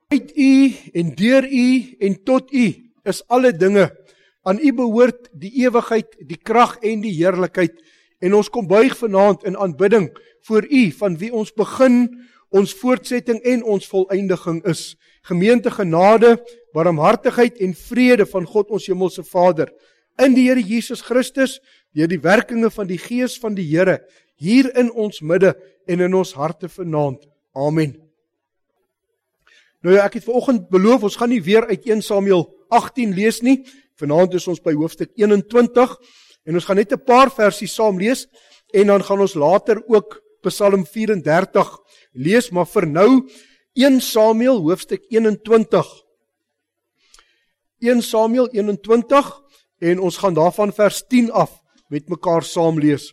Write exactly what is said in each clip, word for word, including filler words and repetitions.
Uit U en deur U en tot U is alle dinge. Aan U behoort die ewigheid, die krag en die heerlikheid. En ons kom buig vanaand in aanbidding voor U, van wie ons begin, ons voortsetting en ons volëindiging is. Gemeente genade, barmhartigheid en vrede van God ons hemelse Vader, in die Here Jesus Christus, deur die werkinge van die Gees van die Here, hier in ons midde en in ons harte vanaand. Amen. Nou ja, ek het vanoggend beloof, ons gaan nie weer uit Eerste Samuel agttien lees nie. Vanaand is ons by hoofstuk eenentwintig en ons gaan net 'n paar versies saam lees en dan gaan ons later ook Psalm vyf en dertig lees, maar vir nou Eerste Samuel hoofstuk eenentwintig. Eerste Samuel eenentwintig en ons gaan daarvan vers tien af met mekaar saam lees.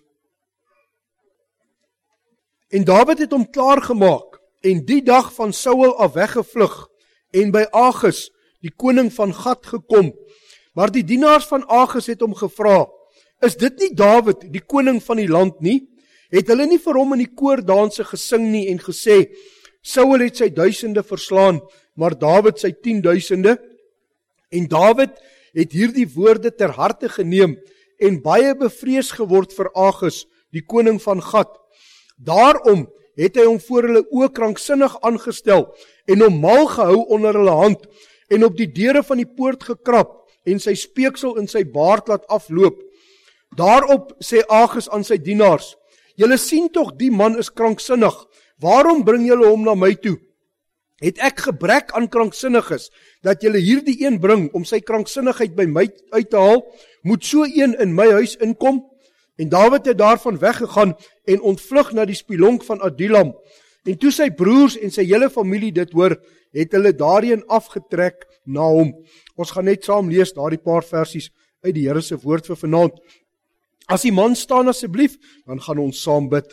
En Dawid het hom klaar gemaak en die dag van Saul af weggevlug en by Agis, die koning van Gat, gekom. Maar die dienaars van Agis het hom gevra, is dit nie Dawid, die koning van die land nie? Het hulle nie vir hom in die koordanse gesing nie en gesê, Saul het sy duisende verslaan, maar Dawid sy tienduisende? En Dawid het hierdie woorde ter harte geneem en baie bevrees geword vir Agis, die koning van Gat. Daarom het hy hom voor hulle oë kranksinnig aangestel en hom mal gehou onder hulle hand en op die deure van die poort gekrap en sy speeksel in sy baard laat afloop. Daarop sê Agis aan sy dienaars, julle sien tog die man is kranksinnig, waarom bring julle hom na my toe? Het ek gebrek aan kranksinniges, dat julle hierdie een bring om sy kranksinnigheid by my uit te haal, moet so een in my huis inkom? En Dawid het daarvan weggegaan en ontvlug na die spilonk van Adullam. En toe sy broers en sy hele familie dit hoor, het hulle daarheen afgetrek na hom. Ons gaan net saam lees daardie paar versies uit die Here se woord vir vanaand. As die man staan asseblief, dan gaan ons saam bid.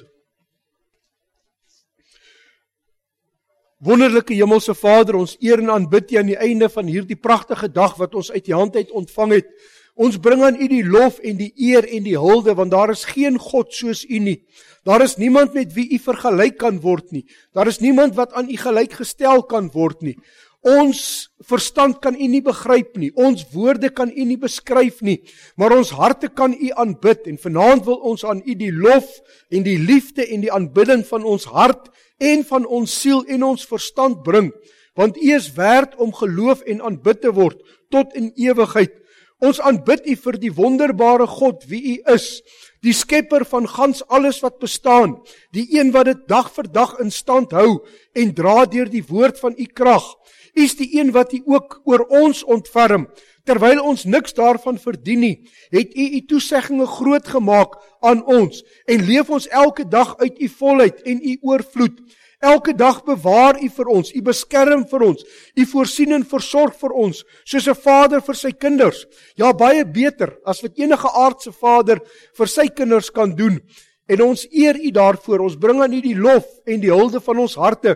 Wonderlike hemelse Vader, ons eer en aanbid U aan die einde van hierdie pragtige dag wat ons uit U hand uit ontvang het. Ons bring aan U die lof en die eer en die hulde, want daar is geen God soos U nie. Daar is niemand met wie U vergelyk kan word nie. Daar is niemand wat aan U gelyk gestel kan word nie. Ons verstand kan U nie begryp nie. Ons woorde kan U nie beskryf nie. Maar ons harte kan U aanbid. En vanaand wil ons aan U die lof en die liefde en die aanbidding van ons hart en van ons siel en ons verstand bring. Want U is werd om geloof en aanbid te word tot in ewigheid. Ons aanbid U vir die wonderbare God wie U is, die skepper van gans alles wat bestaan, die een wat dit dag vir dag in stand hou en dra deur die woord van U krag. U is die een wat U ook oor ons ontferm, terwyl ons niks daarvan verdien nie, het U U toeseggings groot gemaak aan ons en leef ons elke dag uit U volheid en U oorvloed. Elke dag bewaar U vir ons, U beskerm vir ons, U voorsien en versorg vir ons, soos 'n vader vir sy kinders. Ja, baie beter as wat enige aardse vader vir sy kinders kan doen. En ons eer U daarvoor, ons bring aan U die lof en die hulde van ons harte.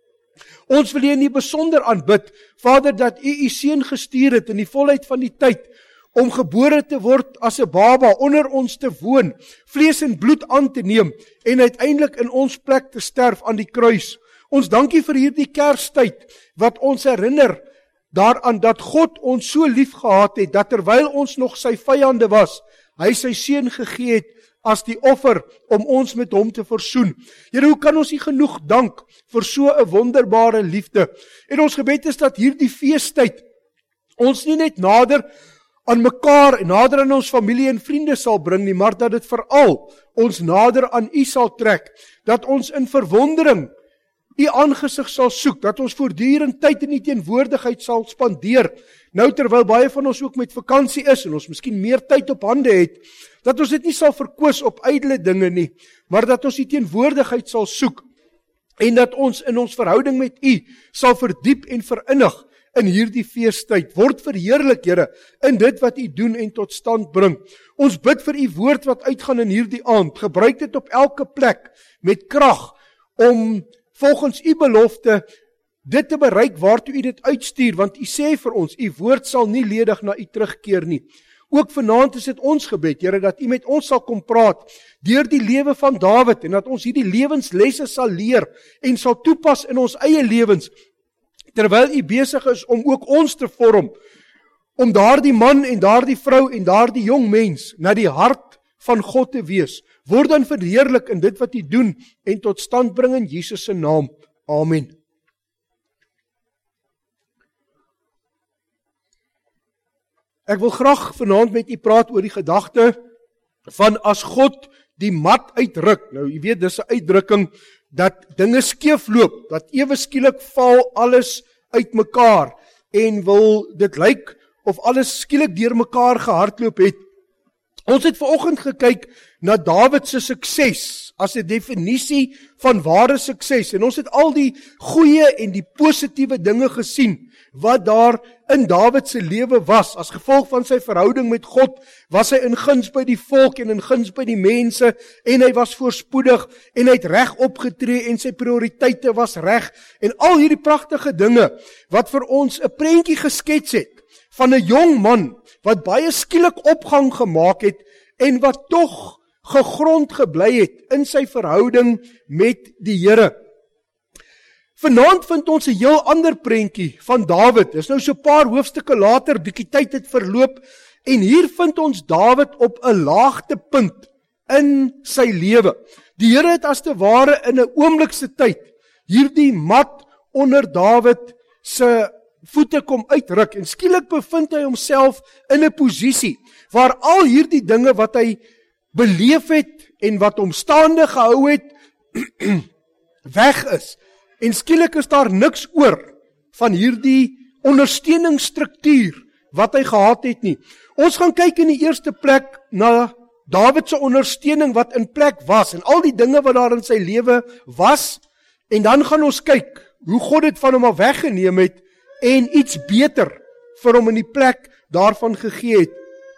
Ons wil U in die besonder aanbid, Vader, dat U U seun gestuur het in die volheid van die tyd, om gebore te word as 'n baba, onder ons te woon, vlees en bloed aan te neem, en uiteindelik in ons plek te sterf aan die kruis. Ons dankie vir hierdie Kerstyd, wat ons herinner daaraan dat God ons so lief gehad het, dat terwyl ons nog sy vyande was, hy sy seun gegee het, as die offer, om ons met hom te versoen. Here, hoe kan ons U genoeg dank, vir so 'n wonderbare liefde? En ons gebed is dat hierdie feestyd, ons nie net nader, aan mekaar en nader aan ons familie en vriende sal bring nie, maar dat dit veral ons nader aan U sal trek, dat ons in verwondering U aangesig sal soek, dat ons voortdurend tyd in U teenwoordigheid sal spandeer, nou terwyl baie van ons ook met vakansie is en ons miskien meer tyd op hande het, dat ons dit nie sal verkwis op ydelle dinge nie, maar dat ons U teenwoordigheid sal soek, en dat ons in ons verhouding met U sal verdiep en verinnig, in hierdie feestyd. Word verheerlik, Here, in dit wat U doen en tot stand bring. Ons bid vir U woord wat uitgaan in hierdie aand. Gebruik dit op elke plek met krag om volgens U belofte dit te bereik waartoe U dit uitstuur, want U sê vir ons, U woord sal nie ledig na U terugkeer nie. Ook vanaand is dit ons gebed, Here, dat U met ons sal kom praat deur die lewe van Dawid en dat ons hierdie lewenslesse sal leer en sal toepas in ons eie lewens, terwyl U besig is om ook ons te vorm, om daardie man en daardie vrou en daardie jong mens na die hart van God te wees. Word dan verheerlik in dit wat U doen en tot stand bring in Jesus se naam. Amen. Ek wil graag vanaand met U praat oor die gedagte van as God die mat uitruk. Nou, jy weet, dis 'n uitdrukking dat dinge skeefloop, dat ewe skielik val alles uitmekaar en wil dit lyk of alles skielik deur mekaar gehardloop het. Ons het vanoggend gekyk na Dawid se sukses as 'n definisie van ware sukses en ons het al die goeie en die positiewe dinge gesien wat daar in Dawid se lewe was. As gevolg van sy verhouding met God was hy in guns by die volk en in guns by die mense en hy was voorspoedig en hy het reg opgetree en sy prioriteite was reg en al hierdie pragtige dinge wat vir ons 'n prentjie geskets het van 'n jong man wat baie skielik opgang gemaak het en wat tog gegrond gebly het in sy verhouding met die Here. Vanaand vind ons 'n heel ander prentjie van Dawid. Dis nou so 'n paar hoofstukke later, bietjie tyd het verloop en hier vind ons Dawid op 'n laagtepunt in sy lewe. Die Here het as te ware in 'n oomblikse tyd hierdie mat onder Dawid se voete kom uitruk en skielik bevind hy homself in 'n posisie waar al hierdie dinge wat hy beleef het en wat hom staande gehou het weg is. En skielik is daar niks oor van hierdie ondersteuningsstruktuur wat hy gehad het nie. Ons gaan kyk in die eerste plek na Dawid se ondersteuning wat in plek was en al die dinge wat daar in sy lewe was en dan gaan ons kyk hoe God dit van hom af weggeneem het en iets beter vir hom in die plek daarvan gegee het.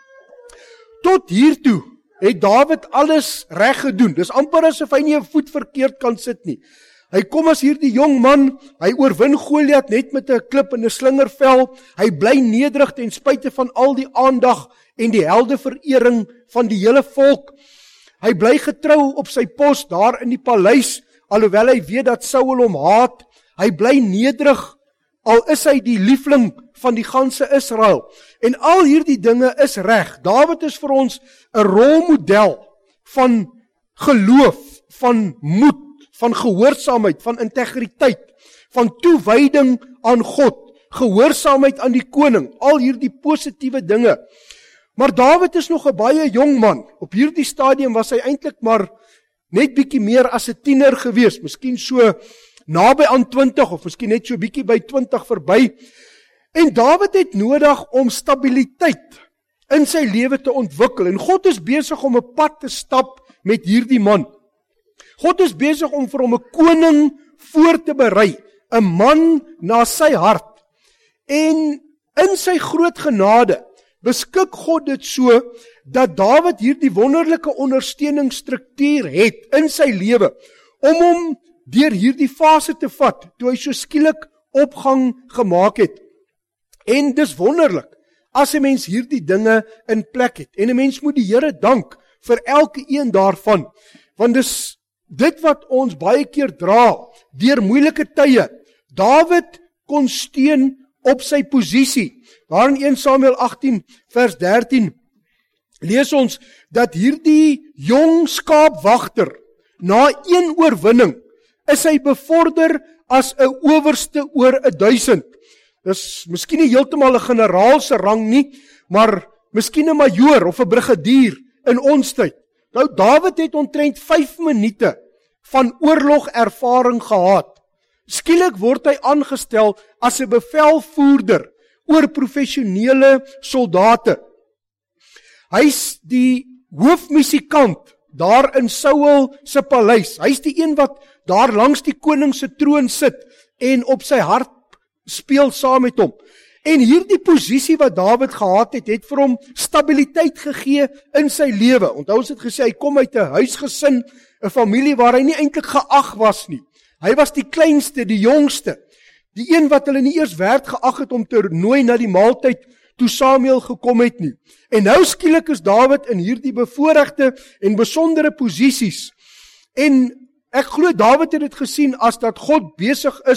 Tot hiertoe het Dawid alles reg gedoen. Dis amper asof hy nie 'n voet verkeerd kan sit nie. Hy kom as hierdie jong man, hy oorwin Goliat net met 'n klip en 'n slingervel. Hy bly nederig ten spyte van al die aandag en die heldeverering van die hele volk. Hy bly getrou op sy pos daar in die paleis, alhoewel hy weet dat Saul hom haat. Hy bly nederig, al is hy die liefling van die ganse Israel. En al hierdie dinge is reg. Dawid is vir ons 'n rolmodel van geloof, van moed, van gehoorsaamheid, van integriteit, van toewyding aan God, gehoorsaamheid aan die koning, al hierdie positiewe dinge. Maar Dawid is nog 'n baie jong man. Op hierdie stadium was hy eintlik maar net bietjie meer as 'n tiener gewees, miskien so naby aan twintig of miskien net so bietjie by twintig verby. En Dawid het nodig om stabiliteit in sy lewe te ontwikkel en God is besig om 'n pad te stap met hierdie man. God is besig om vir hom 'n koning voor te berei, 'n man na sy hart. En in sy groot genade beskik God dit so dat Dawid hierdie wonderlike ondersteuningsstruktuur het in sy lewe om hom deur hierdie fase te vat toe hy so skielik opgang gemaak het. En dis wonderlik as 'n mens hierdie dinge in plek het. En 'n mens moet die Here dank vir elke een daarvan, want dis dit wat ons baie keer dra deur moeilike tye. Dawid kon steun op sy posisie. Daar in Eerste Samuel agtien vers dertien lees ons dat hierdie jong skaapwagter na een oorwinning is hy bevorder as 'n owerste oor 'n duisend. Dis miskien nie heeltemal 'n generaal se rang nie, maar miskien 'n majoor of 'n brigadier in ons tyd. Nou Dawid het omtrent vyf minute van oorlogervaring gehad. Skielik word hy aangestel as 'n bevelvoerder oor professionele soldate. Hy's die hoofmusikant daar in Saul se paleis. Hy's die een wat daar langs die koning se troon sit en op sy hart speel saam met hom. En hierdie posisie wat Dawid gehad het, het vir hom stabiliteit gegee in sy lewe. Onthou ons het gesê, hy kom uit 'n huisgesin, 'n familie waar hy nie eintlik geag was nie. Hy was die kleinste, die jongste, die een wat hulle nie eers werd geag het om te nooi na die maaltyd toe Samuel gekom het nie. En nou skielik is Dawid in hierdie bevoorregte en besondere posisies. En ek glo Dawid het dit gesien as dat God besig is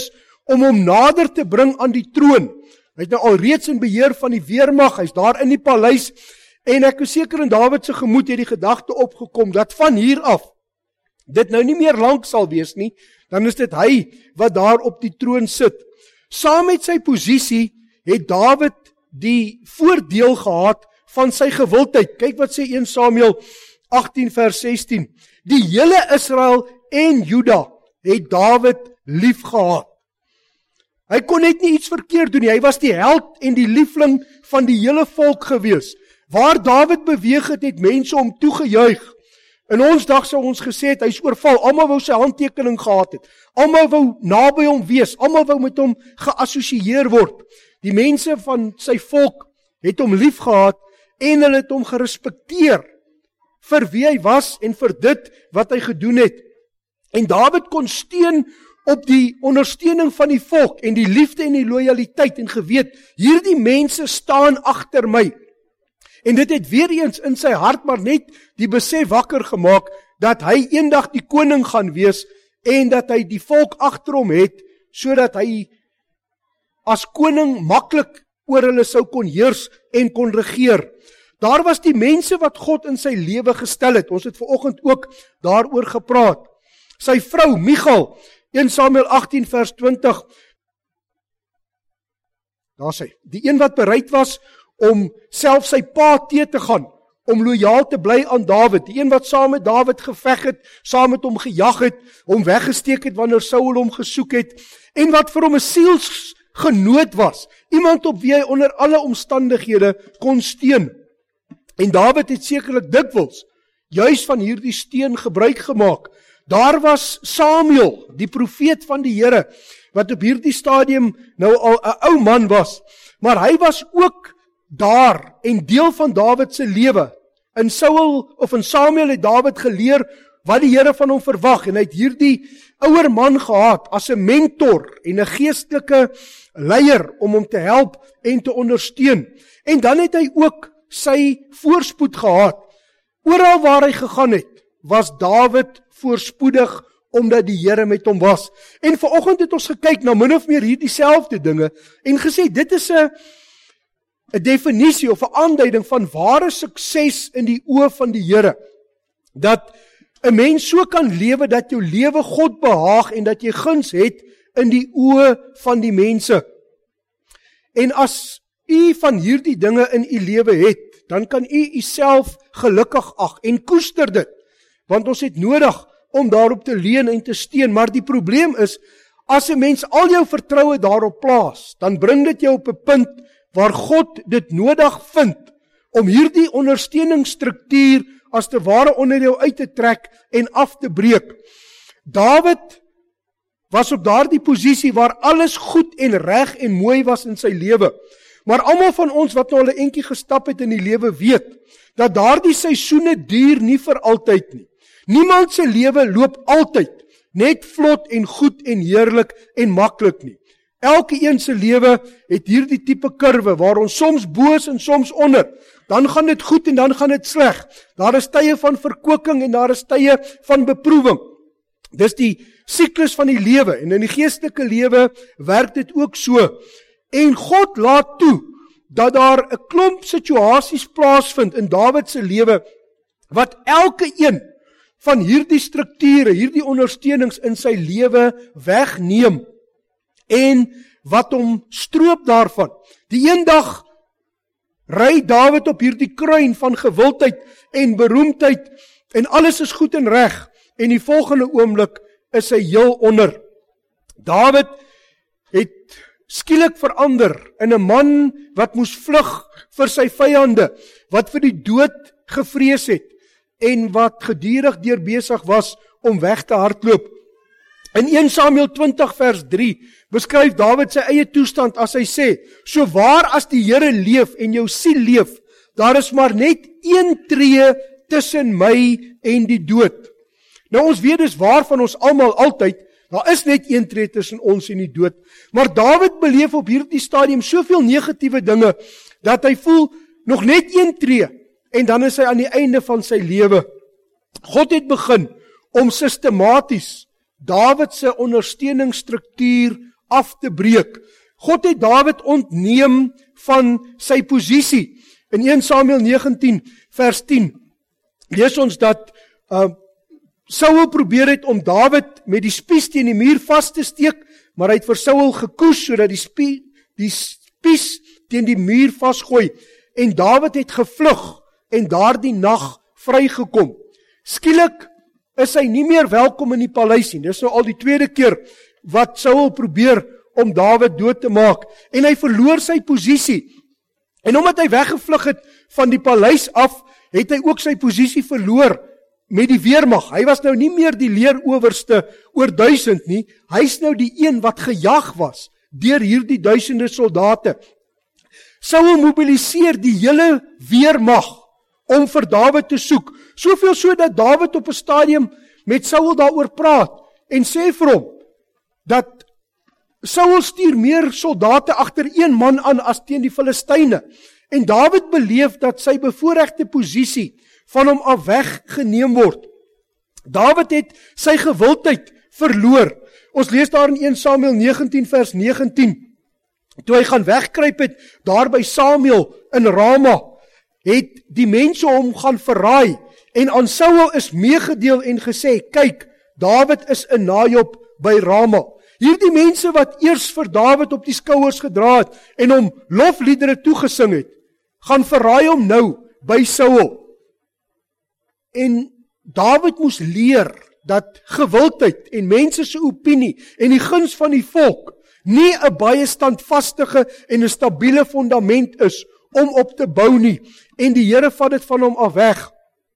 om hom nader te bring aan die troon. Hy het nou al reeds in beheer van die weermag, hy's daar in die paleis, en ek is seker in Dawid se gemoed het die gedagte opgekom, dat van hier af, dit nou nie meer lank sal wees nie, dan is dit hy wat daar op die troon sit. Saam met sy posisie het Dawid die voordeel gehad van sy gewildheid. Kyk wat sê een Samuel agttien vers sestien. Die hele Israel en Juda het Dawid lief gehad. Hy kon net nie iets verkeerd doen nie. Hy was die held en die liefling van die hele volk gewees. Waar Dawid beweeg het, het mense hom toegejuig. In ons dag sou ons gesê het, hy is oorval. Almal wou sy handtekening gehad het. Almal wou naby hom wees. Almal wou met hom geassosieer word. Die mense van sy volk het hom lief gehad en hulle het hom gerespekteer vir wie hy was en vir dit wat hy gedoen het. En Dawid kon steun op die ondersteuning van die volk en die liefde en die loyaliteit en geweet, hierdie mense staan agter my. En dit het weer eens in sy hart maar net die besef wakker gemaak dat hy eendag die koning gaan wees en dat hy die volk agter hom het sodat hy as koning maklik oor hulle sou kon heers en kon regeer. Daar was die mense wat God in sy lewe gestel het. Ons het vanoggend ook daaroor gepraat. Sy vrou Michal, een Samuel agttien vers twintig. Daar sê, die een wat bereid was om self sy pa te te gaan, om loyaal te bly aan Dawid, die een wat saam met Dawid geveg het, saam met hom gejag het, hom weggesteek het wanneer Saul hom gesoek het, en wat vir hom 'n sielsgenoot was, iemand op wie hy onder alle omstandighede kon steun. En Dawid het sekerlik dikwels juis van hierdie steun gebruik gemaak. Daar was Samuel, die profeet van die Here, wat op hierdie stadium nou al 'n ou man was, maar hy was ook daar en deel van Dawid se lewe. In Saul of in Samuel het Dawid geleer wat die Here van hom verwag en hy het hierdie ouer man gehad as 'n mentor en 'n geestelike leier om hom te help en te ondersteun. En dan het hy ook sy voorspoed gehad. Oral waar hy gegaan het, was Dawid voorspoedig omdat die Here met hom was. En vanoggend het ons gekyk na min of meer hierdie selfde dinge en gesê dit is 'n 'n definisie of 'n aanduiding van ware sukses in die oë van die Here. Dat 'n mens so kan lewe dat jou lewe God behaag en dat jy guns het in die oë van die mense. En as u van hierdie dinge in u lewe het, dan kan u uself gelukkig ag en koester dit. Want ons het nodig om daarop te leun en te steun, maar die probleem is, as 'n mens al jou vertroue daarop plaas, dan bring dit jou op 'n punt waar God dit nodig vind om hierdie ondersteuningsstruktuur as te ware onder jou uit te trek en af te breek. Dawid was op daardie posisie waar alles goed en reg en mooi was in sy lewe. Maar almal van ons wat nou al 'n entjie gestap het in die lewe weet, dat daardie seisoene duur nie vir altyd nie. Niemand se lewe loop altyd net vlot en goed en heerlik en maklik nie. Elke een se lewe het hierdie tipe kurwe waar ons soms bo is en soms onder. Dan gaan dit goed en dan gaan dit sleg. Daar is tye van verkoeking en daar is tye van beproewing. Dis die siklus van die lewe en in die geestelike lewe werk dit ook so. En God laat toe dat daar 'n klomp situasies plaasvind in Dawid se lewe wat elke een van hierdie strukture, hierdie ondersteunings in sy lewe wegneem en wat hom stroop daarvan. Die een dag ry Dawid op hierdie kruin van gewildheid en beroemdheid en alles is goed en reg en die volgende oomblik is hy heel onder. Dawid het skielik verander in 'n man wat moes vlug vir sy vyande, wat vir die dood gevrees het en wat gedurig deur besig was om weg te hardloop. In een Samuel twintig vers drie beskryf Dawid sy eie toestand as hy sê, so waar as die Here leef en jou siel leef, daar is maar net een tree tussen my en die dood. Nou ons weet dis waar van ons almal altyd, daar is net een tree tussen ons en die dood, maar Dawid beleef op hierdie stadium soveel negatiewe dinge, dat hy voel, nog net een tree, en dan is hy aan die einde van sy lewe. God het begin om sistematies Dawid se ondersteuningsstruktuur af te breek. God het Dawid ontneem van sy posisie. In Eerste Samuel negentien vers tien lees ons dat uh, Saul probeer het om Dawid met die spies teen die muur vas te steek, maar hy het vir Saul gekoes sodat die, spie, die spies teen die muur vasgooi. En Dawid het gevlug en daardie nag vrygekom. Skielik is hy nie meer welkom in die paleis nie. Dis nou al die tweede keer wat Saul probeer om Dawid dood te maak. En hy verloor sy posisie. En omdat hy weggevlug het van die paleis af, het hy ook sy posisie verloor met die weermag. Hy was nou nie meer die leerowerste oor duisend nie. Hy is nou die een wat gejag was deur hierdie duisende soldate. Saul mobiliseer die hele weermag om vir Dawid te soek. Soveel so dat Dawid op 'n stadium met Saul daaroor praat en sê vir hom dat Saul stuur meer soldate agter een man aan as teen die Filistyne. En Dawid beleef dat sy bevoorregte posisie van hom af weggeneem word. Dawid het sy gewildheid verloor. Ons lees daar in Eerste Samuel negentien vers negentien. Toe hy gaan wegkruip het, daar by Samuel in Rama, het die mense hom gaan verraai, en aan Saul is meegedeel en gesê, kyk, Dawid is in Najob by Rama. Hierdie mense wat eers vir Dawid op die skouers gedra het, en hom lofliedere toegesing het, gaan verraai hom nou by Saul. En Dawid moes leer dat gewildheid en mense se opinie en die guns van die volk nie 'n baie standvastige en 'n stabiele fundament is om op te bou nie, en die Here vat dit van hom af weg.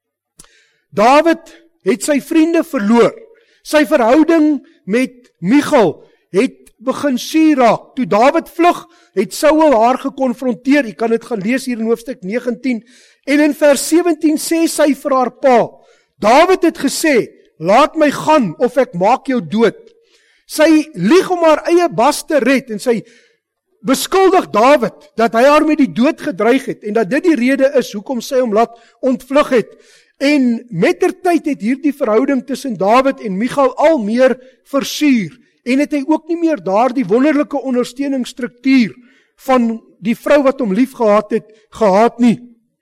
Dawid het sy vriende verloor. Sy verhouding met Michal het begin suur raak. Toe Dawid vlug, het Saul haar gekonfronteer. Jy kan dit gaan lees hier in hoofstuk negentien. En in vers sewentien sê sy vir haar pa, Dawid het gesê, laat my gaan of ek maak jou dood. Sy lieg om haar eie bas te red en sy beskuldig Dawid dat hy haar met die dood gedreig het en dat dit die rede is hoekom sy hom laat ontvlug het. En mettertyd het hierdie verhouding tussen Dawid en Michal al meer versuur en het hy ook nie meer daardie wonderlike ondersteuningsstruktuur van die vrou wat hom lief gehad het, gehad nie.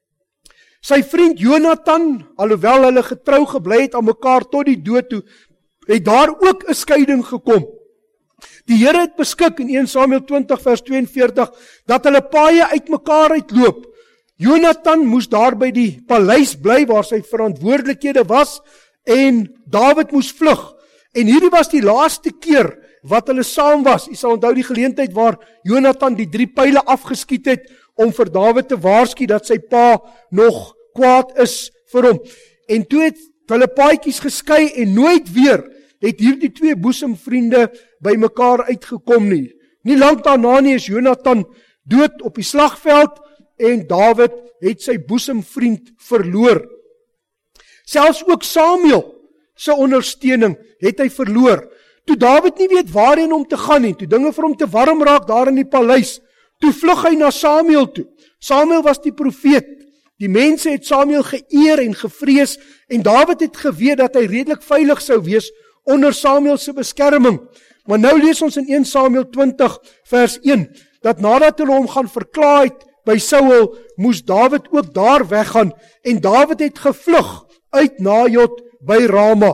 Sy vriend Jonathan, alhoewel hulle getrou gebly het aan mekaar tot die dood toe, het daar ook 'n skeiding gekom. Die Here het beskik in Eerste Samuel twintig vers tweeënveertig dat hulle paaie uitmekaar uitloop. Jonathan moes daar by die paleis bly waar sy verantwoordelikhede was en Dawid moes vlug. En hierdie was die laaste keer wat hulle saam was. Jy sal onthou die geleentheid waar Jonathan die drie pyle afgeskiet het om vir Dawid te waarsku dat sy pa nog kwaad is vir hom. En toe het hulle paadjies geskei en nooit weer het hierdie twee boesemvriende by mekaar uitgekom nie. Nie lank daarna nie is Jonathan dood op die slagveld en Dawid het sy boesemvriend verloor. Selfs ook Samuel se ondersteuning het hy verloor. Toe Dawid nie weet waarheen om te gaan nie, toe dinge vir hom te warm raak daar in die paleis, toe vlug hy na Samuel toe. Samuel was die profeet. Die mense het Samuel geëer en gevrees en Dawid het geweet dat hy redelik veilig sou wees onder Samuel se beskerming. Maar nou lees ons in Eerste Samuel twintig vers een, dat nadat hulle hom gaan verklaar het by Saul, moes Dawid ook daar weggaan en Dawid het gevlug uit Najot by Rama.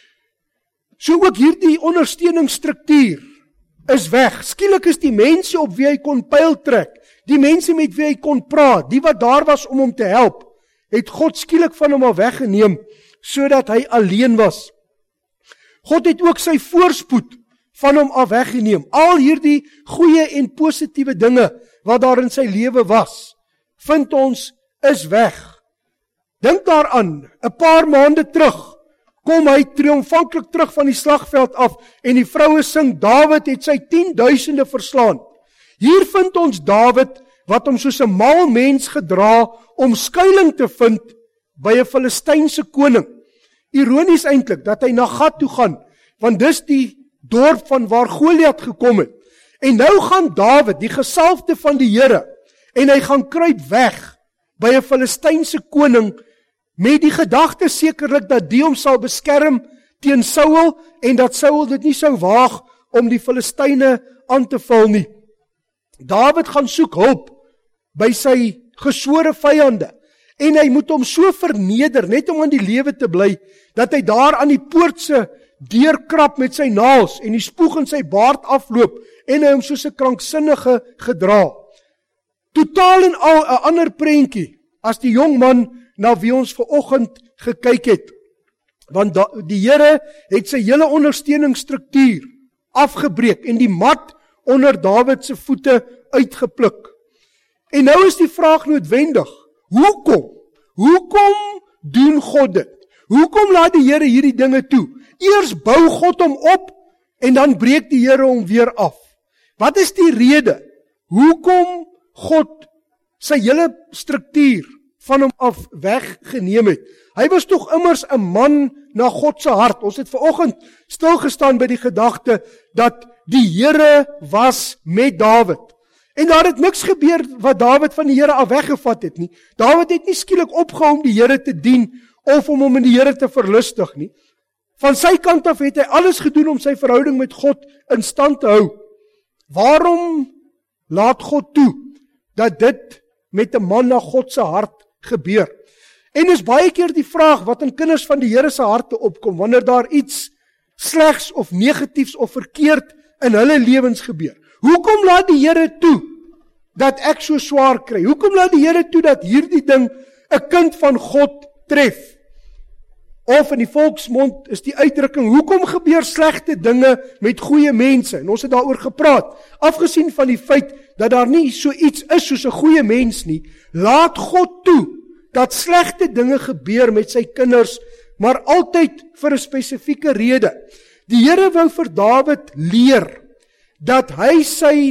So ook hierdie ondersteuningsstruktuur is weg. Skielik is die mense op wie hy kon pyl trek, die mense met wie hy kon praat, die wat daar was om hom te help, het God skielik van hom af weggeneem, sodat hy alleen was. God het ook sy voorspoed van hom af weggeneem. Al hierdie goeie en positiewe dinge wat daar in sy lewe was, vind ons is weg. Dink daaraan, 'n paar maande terug, kom hy triomfantlik terug van die slagveld af en die vroue sing, Dawid het sy tienduisende verslaan. Hier vind ons Dawid wat hom soos 'n mal mens gedra om skuiling te vind by 'n Filistynse koning. Ironies eintlik dat hy na Gat toe gaan, want dis die dorp van waar Goliat gekom het. En nou gaan Dawid, die gesalfde van die Here, en hy gaan kruip weg by 'n Filistynse koning met die gedagte sekerlik dat die hom sal beskerm teen Saul en dat Saul dit nie sou waag om die Filistyne aan te val nie. Dawid gaan soek hulp by sy geswore vyande, en hy moet hom so verneder, net om aan die lewe te bly, dat hy daar aan die poort se deur krap met sy naels, en die spoeg in sy baard afloop, en hy hom soos 'n kranksinnige gedra. Totaal en al 'n ander prentjie, as die jong man na wie ons vanoggend gekyk het. Want da, die Here het sy hele ondersteuningsstruktuur afgebreek, en die mat onder Dawid se voete uitgepluk. En nou is die vraag noodwendig, hoekom? Hoekom doen God dit? Hoekom laat die Here hierdie dinge toe? Eers bou God hom op, en dan breek die Here hom weer af. Wat is die rede? Hoekom God sy hele struktuur van hom af weggeneem het? Hy was tog immers 'n man na God se hart. Ons het vanoggend stilgestaan by die gedagte dat die Here was met Dawid. En daar het niks gebeur wat Dawid van die Here af weggevat het nie. Dawid het nie skielik opgehou om die Here te dien of om hom in die Here te verlustig nie. Van sy kant af het hy alles gedoen om sy verhouding met God in stand te hou. Waarom laat God toe dat dit met 'n man na God se hart gebeur? En is baie keer die vraag wat in kinders van die Here se harte opkom wanneer daar iets slegs of negatiefs of verkeerd in hulle lewens gebeur. Hoekom laat die Here toe dat ek so swaar kry? Hoekom laat die Here toe dat hierdie ding 'n kind van God tref? Of in die volksmond is die uitdrukking, hoekom gebeur slegte dinge met goeie mense? En ons het daaroor gepraat. Afgesien van die feit dat daar nie so iets is soos 'n goeie mens nie, laat God toe dat slegte dinge gebeur met sy kinders, maar altyd vir 'n spesifieke rede. Die Here wou vir Dawid leer dat hy sy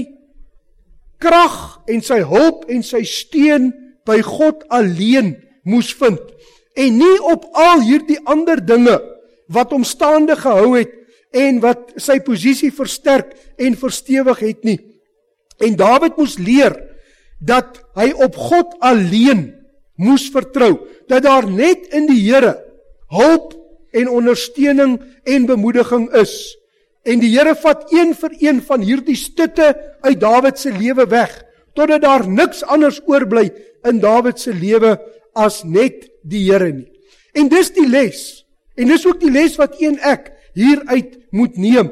krag en sy hulp en sy steun by God alleen moes vind, en nie op al hierdie ander dinge wat hom staande gehou het en wat sy posisie versterk en verstewig het nie. En Dawid moes leer dat hy op God alleen moes vertrou, dat daar net in die Here hulp en ondersteuning en bemoediging is. En die Here vat een vir een van hierdie stutte uit Dawid se lewe weg, totdat daar niks anders oorbly in Dawid se lewe as net die Here nie. En dis die les, en dis ook die les wat een ek hieruit moet neem.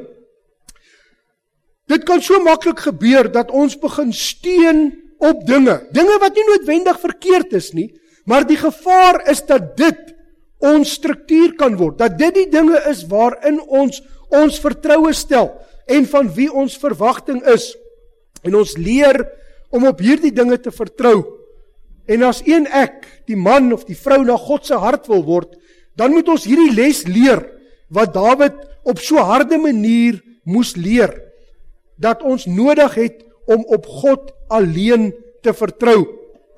Dit kan so maklik gebeur dat ons begin steun op dinge, dinge wat nie noodwendig verkeerd is nie, maar die gevaar is dat dit ons struktuur kan word, dat dit die dinge is waarin ons ons vertroue stel, en van wie ons verwagting is, en ons leer om op hierdie dinge te vertrou. En as een ek, die man of die vrou na God se hart wil word, dan moet ons hierdie les leer, wat Dawid op so harde manier moes leer, dat ons nodig het om op God alleen te vertrou.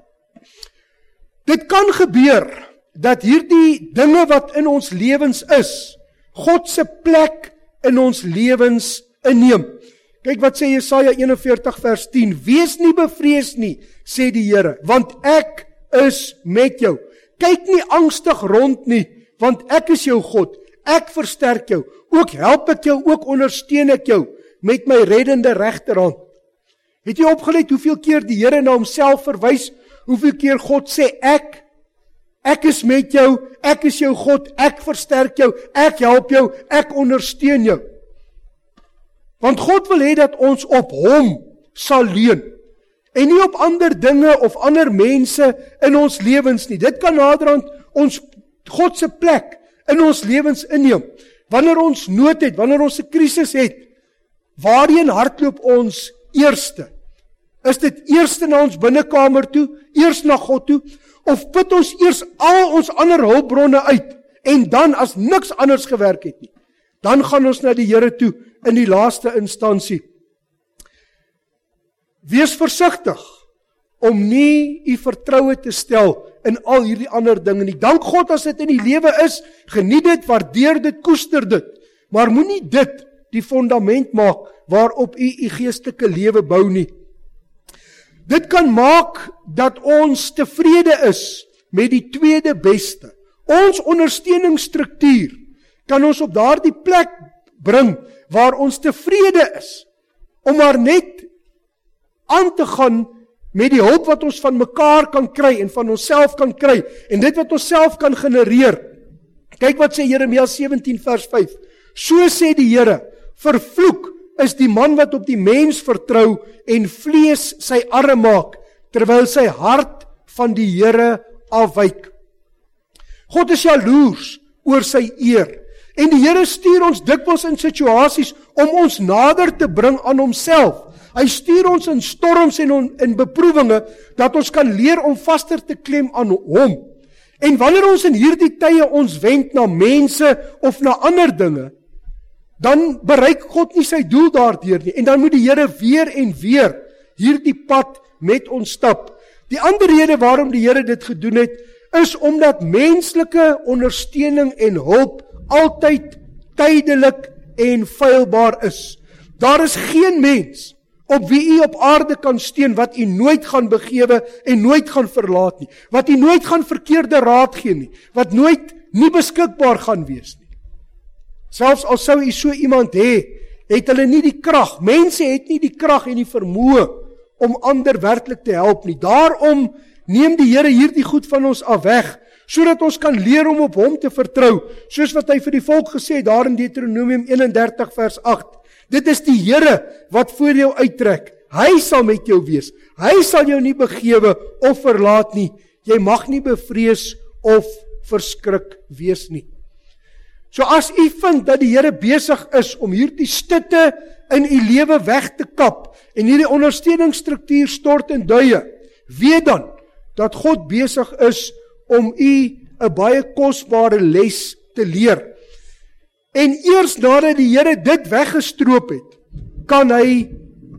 Dit kan gebeur, dat hierdie dinge wat in ons lewens is, God se plek in ons lewens inneem. Kyk wat sê Jesaja eenenveertig vers tien, wees nie bevrees nie, sê die Here, want ek is met jou. Kyk nie angstig rond nie, want ek is jou God, ek versterk jou, ook help ek jou, ook ondersteun ek jou, met my reddende regterhand. Het jy opgelet hoeveel keer die Here na homself verwys, hoeveel keer God sê ek, ek is met jou, ek is jou God, ek versterk jou, ek help jou, ek ondersteun jou. Want God wil hê dat ons op hom sal leun, en nie op ander dinge of ander mense in ons lewens nie. Dit kan naderhand ons God se plek in ons lewens inneem. Wanneer ons nood het, wanneer ons 'n krisis het, waarheen hardloop ons eerste? Is dit eerste na ons binnekamer toe, eers na God toe, of put ons eers al ons ander hulpbronne uit, en dan as niks anders gewerk het nie, dan gaan ons na die Here toe in die laaste instansie. Wees versigtig om nie u vertroue te stel in al hierdie ander dinge nie. Dank God as dit in die lewe is, geniet dit, waardeer dit, koester dit, maar moenie dit die fondament maak waarop u u geestelike lewe bou nie. Dit kan maak dat ons tevrede is met die tweede beste. Ons ondersteuningsstruktuur kan ons op daardie plek bring waar ons tevrede is om maar net aan te gaan met die hulp wat ons van mekaar kan kry en van onsself kan kry en dit wat ons self kan genereer. Kyk wat sê Jeremia sewentien vers vyf. So sê die Here, vervloek is die man wat op die mens vertrou en vlees sy arm maak, terwyl sy hart van die Here afwyk. God is jaloers oor sy eer. En die Here stuur ons dikwels in situasies om ons nader te bring aan homself. Hy stuur ons in storms en on, in beproewinge, dat ons kan leer om vaster te klem aan hom. En wanneer ons in hierdie tye ons wend na mense of na ander dinge, dan bereik God nie sy doel daardeur nie. En dan moet die Here weer en weer hierdie pad met ons stap. Die ander rede waarom die Here dit gedoen het, is omdat menslike ondersteuning en hulp altyd tydelik en feilbaar is. Daar is geen mens op wie u op aarde kan steun wat u nooit gaan begewe en nooit gaan verlaat nie, wat u nooit gaan verkeerde raad gee nie, wat nooit nie beskikbaar gaan wees nie. Selfs al sou u so iemand hê, het hulle nie die krag, mense het nie die krag en die vermoë om ander werklik te help nie. Daarom neem die Here hierdie goed van ons af weg, sodat ons kan leer om op hom te vertrou, soos wat hy vir die volk gesê het daar in Deuteronomium eenendertig vers agt. Dit is die Here wat voor jou uittrek. Hy sal met jou wees. Hy sal jou nie begewe of verlaat nie. Jy mag nie bevrees of verskrik wees nie. So as u vind dat die Here besig is om hierdie stutte in u lewe weg te kap en hierdie ondersteuningsstruktuur stort in duie, weet dan dat God besig is om u 'n baie kosbare les te leer. En eers nadat die Here dit weggestroop het, kan hy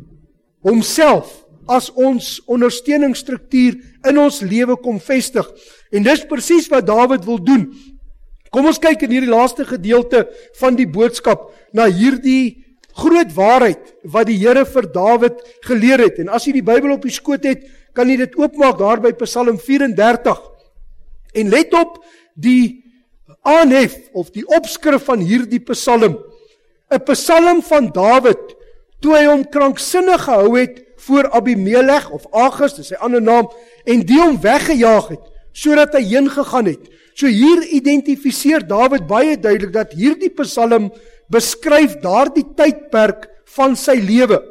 homself as ons ondersteuningsstruktuur in ons lewe kom vestig. En dis presies wat Dawid wil doen. Kom ons kyk in hierdie laaste gedeelte van die boodskap na hierdie groot waarheid wat die Here vir Dawid geleer het. En as jy die Bybel op die skoot het, kan jy dit oopmaak daar by Psalm vyf-en-dertig. En let op die aanhef of die opskrif van hierdie Psalm. 'n Psalm van Dawid toe hy hom kranksinnig gehou het voor Abimelech of Agus, dis sy ander naam, en die hom weggejaag het sodat hy heen gegaan het. So hier identifiseer Dawid baie duidelik dat hierdie Psalm beskryf daardie tydperk van sy lewe.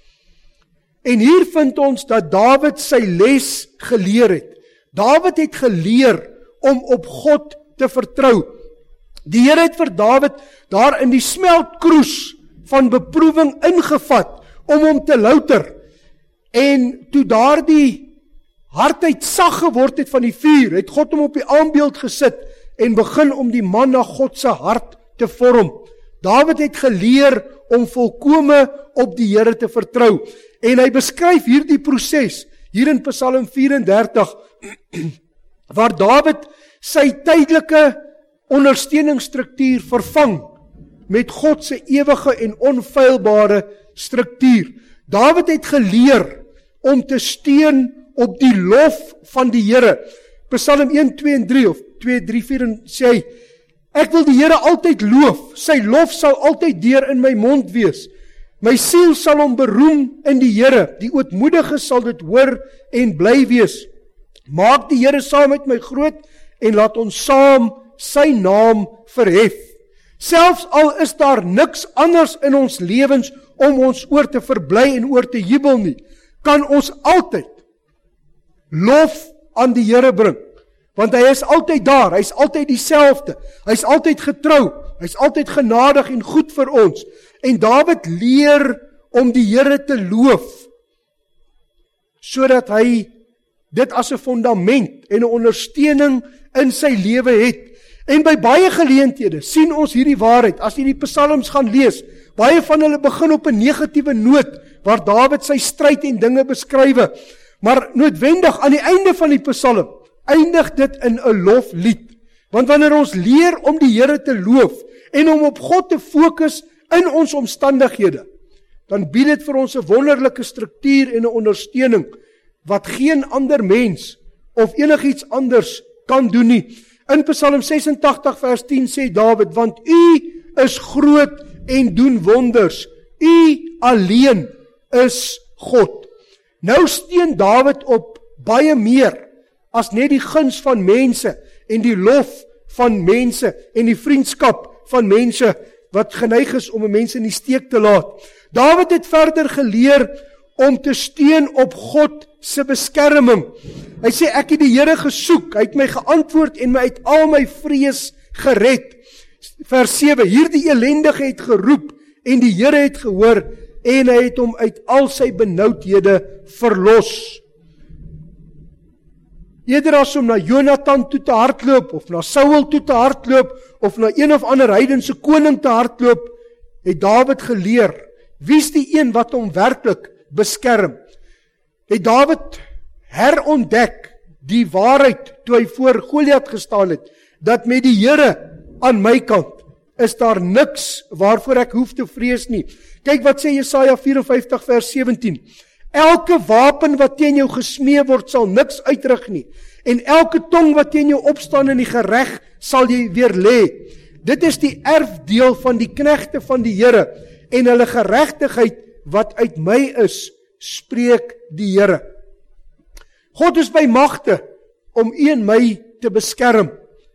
En hier vind ons dat Dawid sy les geleer het. Dawid het geleer om op God te vertrou. Die Here het vir Dawid daar in die smeltkroes van beproewing ingevat om hom te louter. En toe daardie hardheid sag geword het van die vuur, het God hom op die aanbeeld gesit en begin om die man na God se hart te vorm. Dawid het geleer om volkome op die Here te vertrou. En hy beskryf hierdie proses hier in Psalm vyf-en-dertig waar Dawid sy tydelike ondersteuningsstruktuur vervang met God se ewige en onfeilbare struktuur. Dawid het geleer om te steun op die lof van die Here. Psalm een, twee en drie of twee, drie, vier en sê hy, ek wil die Here altyd loof, sy lof sal altyd deur in my mond wees. My siel sal hom beroem in die Here, die ootmoedige sal dit hoor en bly wees. Maak die Here saam met my groot en laat ons saam sy naam verhef. Selfs al is daar niks anders in ons lewens om ons oor te verbly en oor te jubel nie, kan ons altyd lof aan die Here bring. Want hy is altyd daar, hy is altyd dieselfde, hy is altyd getrou, hy is altyd genadig en goed vir ons. En Dawid leer om die Here te loof, sodat hy dit as 'n fondament en 'n ondersteuning in sy lewe het. En by baie geleenthede sien ons hierdie waarheid, as jy die psalms gaan lees, baie van hulle begin op 'n negatiewe noot, waar Dawid sy stryd en dinge beskrywe, maar noodwendig aan die einde van die psalm, eindig dit in 'n loflied. Want wanneer ons leer om die Here te loof, en om op God te fokus in ons omstandighede, dan bied dit vir ons 'n wonderlike struktuur en 'n ondersteuning, wat geen ander mens, of enigiets anders kan doen nie. In Psalm sesentagtig vers tien sê Dawid, want U is groot en doen wonders. U alleen is God. Nou steun Dawid op baie meer as net die guns van mense en die lof van mense en die vriendskap van mense wat geneig is om mense in die steek te laat. Dawid het verder geleer om te steun op God se beskerming. Hy sê, ek het die Here gesoek, hy het my geantwoord en my uit al my vrees gered. Vers sewe, hierdie elendige het geroep en die Here het gehoor en hy het hom uit al sy benoudhede verlos. Eerder as om na Jonathan toe te hardloop, of na Saul toe te hardloop, of na een of ander heidense koning te hardloop, het Dawid geleer, wie is die een wat hom werklik beskerm? Het Dawid herontdek die waarheid toe hy voor Goliat gestaan het, dat met die Here aan my kant is daar niks waarvoor ek hoef te vrees nie. Kyk wat sê Jesaja vyf en vyftig vers sewentien. Elke wapen wat teen jou gesmee word sal niks uitrig nie, en elke tong wat teen jou opstaan in die gereg sal jy weer lê. Dit is die erfdeel van die knegte van die Here, en hulle geregtigheid wat uit my is, spreek die Here. God is by magte om u en my te beskerm.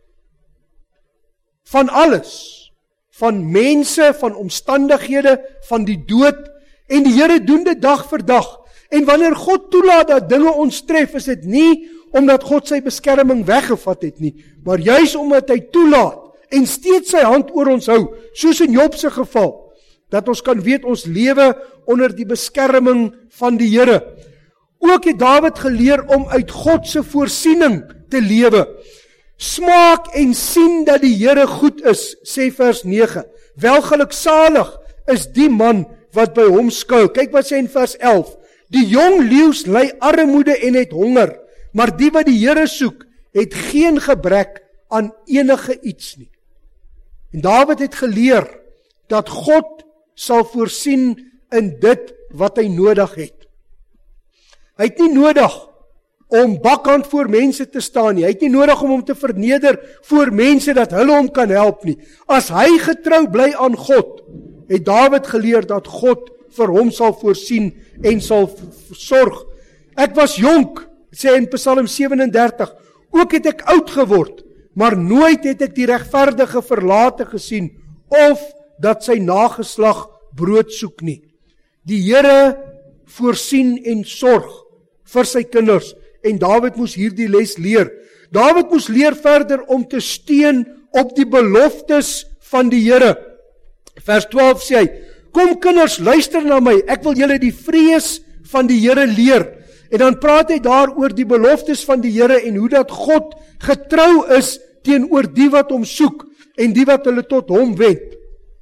Van alles. Van mense, van omstandighede, van die dood. En die Here doen dit dag vir dag. En wanneer God toelaat dat dinge ons tref, is dit nie omdat God sy beskerming weggevat het nie, maar juis omdat hy toelaat en steeds sy hand oor ons hou, soos in Job se geval, dat ons kan weet ons lewe onder die beskerming van die Here. Ook het Dawid geleer om uit God se voorsiening te lewe. Smaak en sien dat die Here goed is, sê vers nege. Welgeluksalig is die man wat by hom skuil. Kyk wat sê in vers elf. Die jong leeu's ly armoede en het honger, maar die wat die Here soek, het geen gebrek aan enige iets nie. En Dawid het geleer dat God sal voorsien in dit wat hy nodig het. Hy het nie nodig om bakkant voor mense te staan nie. Hy het nie nodig om hom te verneder voor mense dat hulle hom kan help nie. As hy getrou bly aan God, het Dawid geleer dat God vir hom sal voorsien en sal sorg. Ek was jonk, sê in Psalm sewe en dertig, ook het ek oud geword, maar nooit het ek die regverdige verlate gesien, of dat sy nageslag brood soek nie. Die Here voorsien en sorg vir sy kinders, en Dawid moes hierdie les leer. Dawid moes leer verder om te steun op die beloftes van die Here. Vers twaalf sê hy, kom kinders, luister na my, ek wil julle die vrees van die Here leer. En dan praat hy daar oor die beloftes van die Here en hoe dat God getrou is teenoor die wat hom soek en die wat hulle tot hom wend.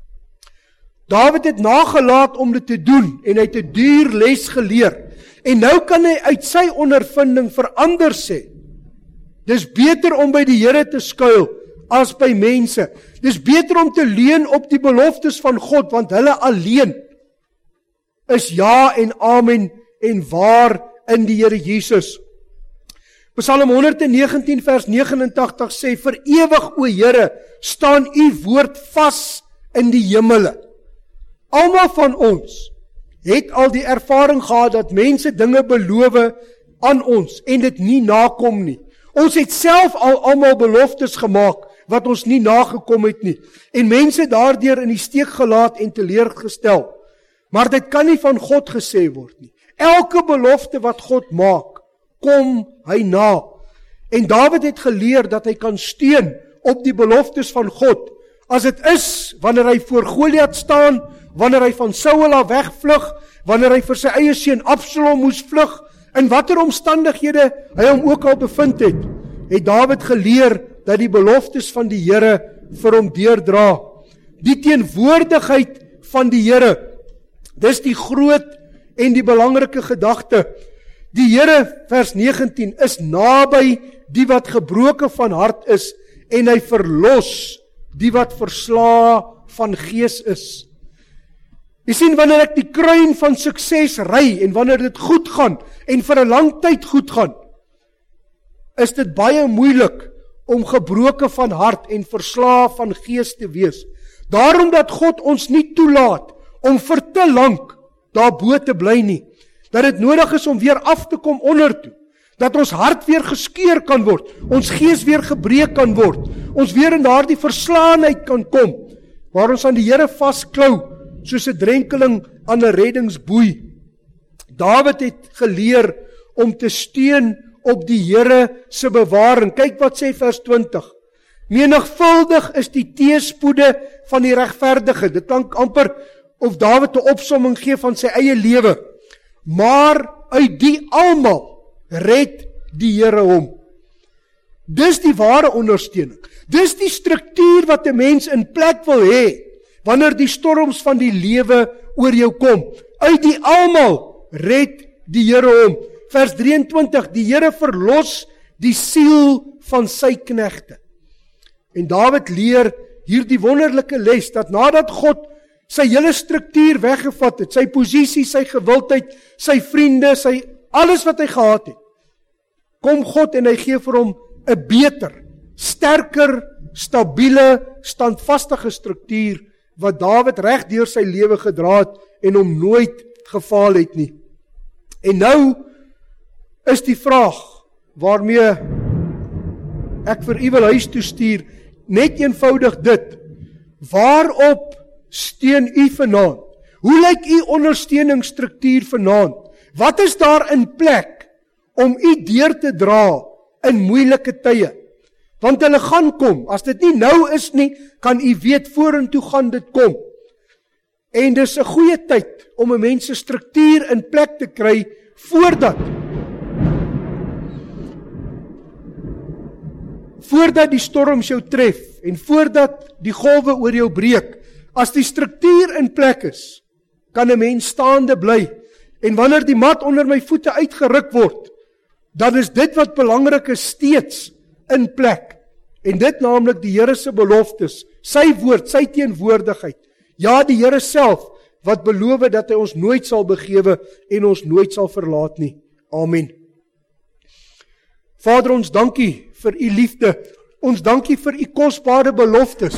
Dawid het nagelaat om dit te doen en hy het 'n duur les geleer. En nou kan hy uit sy ondervinding verander sê, dis beter om by die Here te skuil as by mense. Dis beter om te leun op die beloftes van God, want hulle alleen is ja en amen en waar in die Here Jesus. Psalm honderd negentien vers agt nege sê, vir ewig o Here, staan u woord vas in die hemele. Almal van ons het al die ervaring gehad dat mense dinge beloof aan ons en dit nie nakom nie. Ons het self al almal beloftes gemaak wat ons nie nagekom het nie. En mense daardeur in die steek gelaat en teleurgestel. Maar dit kan nie van God gesê word nie. Elke belofte wat God maak, kom hy na. En Dawid het geleer dat hy kan steun op die beloftes van God. As dit is, wanneer hy voor Goliat staan, wanneer hy van Saul af wegvlug, wanneer hy vir sy eie seun Absalom moes vlug, in watter omstandighede hy hom ook al bevind het, het Dawid geleer dat die beloftes van die Here vir hom deurdra. Die teenwoordigheid van die Here, dis die groot en die belangrike gedagte. Die Here, vers negentien, is naby die wat gebroken van hart is, en hy verlos die wat versla van gees is. Jy sien, wanneer ek die kruin van sukses ry, en wanneer dit goed gaan, en vir 'n lang tyd goed gaan, is dit baie moeilik om gebroken van hart en versla van gees te wees. Daarom dat God ons nie toelaat om vir te lank daarbo te bly nie. Dat dit nodig is om weer af te kom onder toe. Dat ons hart weer geskeur kan word, ons gees weer gebreek kan word, ons weer in daardie verslaanheid kan kom, waar ons aan die Here vasklou, soos 'n drenkeling aan 'n reddingsboei. Dawid het geleer om te steun op die Here se bewaring. Kyk wat sê vers twintig. Menigvuldig is die teëspoede van die regverdige. Dit klink amper of Dawid 'n opsomming gee van sy eie lewe. Maar uit die almal red die Here hom. Dis die ware ondersteuning. Dis die struktuur wat 'n mens in plek wil hê wanneer die storms van die lewe oor jou kom. Uit die almal red die Here hom. Vers drieëntwintig, die Here verlos die siel van sy knegte. En Dawid leer hierdie wonderlike les, dat nadat God sy hele struktuur weggevat het, sy posisie, sy gewildheid, sy vriende, sy alles wat hy gehad het, kom God en hy gee vir hom 'n beter, sterker, stabiele, standvastige struktuur, wat Dawid reg deur sy lewe gedra het, en hom nooit gefaal het nie. En nou is die vraag, waarmee ek vir u wil huis toe stuur, net eenvoudig dit, waarop steun u vanaand? Hoe lyk u ondersteuningsstruktuur vanaand? Wat is daar in plek om u deur te dra in moeilike tye? Want hulle gaan kom, as dit nie nou is nie, kan u weet vorentoe gaan dit kom. En dis 'n goeie tyd om 'n mens se struktuur in plek te kry, voordat voordat die storms jou tref, en voordat die golwe oor jou breek. As die struktuur in plek is, kan 'n mens staande bly, en wanneer die mat onder my voete uitgeruk word, dan is dit wat belangrik is steeds in plek, en dit naamlik die Here se beloftes, sy woord, sy teenwoordigheid, ja die Here self, wat beloof dat hy ons nooit sal begewe, en ons nooit sal verlaat nie. Amen. Vader, ons dankie vir u liefde, ons dankie vir u kosbare beloftes,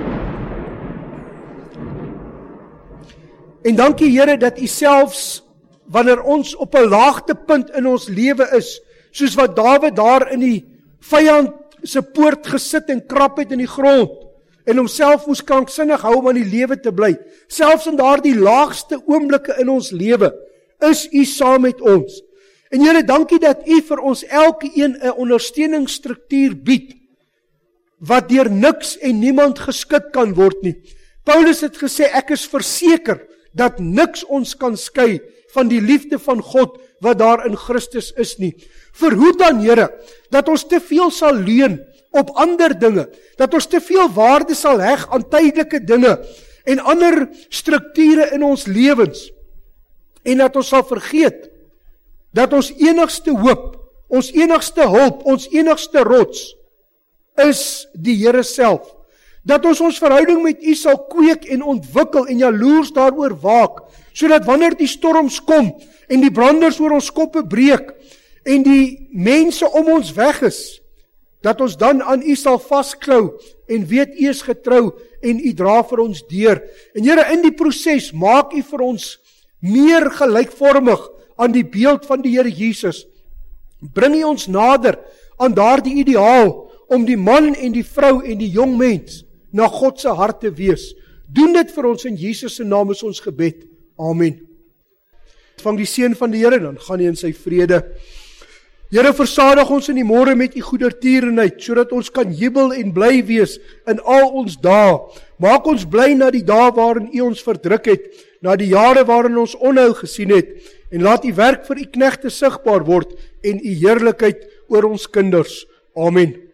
en dankie Here dat u selfs, wanneer ons op 'n laagtepunt in ons lewe is, soos wat Dawid daar in die vyand se poort gesit en krap het in die grond, en homself moes kranksinnig hou om aan die lewe te bly, selfs in daardie laagste oomblikke in ons lewe, is u saam met ons. En Here, dankie dat u vir ons elke een 'n ondersteuningsstruktuur bied, wat deur niks en niemand geskit kan word nie. Paulus het gesê, ek is verseker dat niks ons kan skei van die liefde van God wat daar in Christus is nie. Verhoed dan, Here, dat ons te veel sal leun op ander dinge, dat ons te veel waarde sal heg aan tydelike dinge en ander strukture in ons lewens, en dat ons sal vergeet dat ons enigste hoop, ons enigste hulp, ons enigste rots is die Here self. Dat ons ons verhouding met u sal kweek en ontwikkel en jaloers daaroor waak, sodat wanneer die storms kom en die branders oor ons koppe breek en die mense om ons weg is, dat ons dan aan u sal vasklou en weet u is getrou en u dra vir ons deur. En Here, in die proses maak u vir ons meer gelykvormig aan die beeld van die Here Jesus. Bring u ons nader aan daardie ideaal om die man en die vrou en die jong mens na God se hart te wees. Doen dit vir ons in Jesus se naam is ons gebed. Amen. Ontvang die seën van die Here, dan gaan jy in sy vrede. Here, versadig ons in die môre met u goedertierenheid, sodat ons kan jubel en bly wees in al ons dae. Maak ons bly na die dae waarin u ons verdruk het, na die jare waarin ons onhou gesien het, en laat u werk vir u knegte sigbaar word en u heerlikheid oor ons kinders. Amen.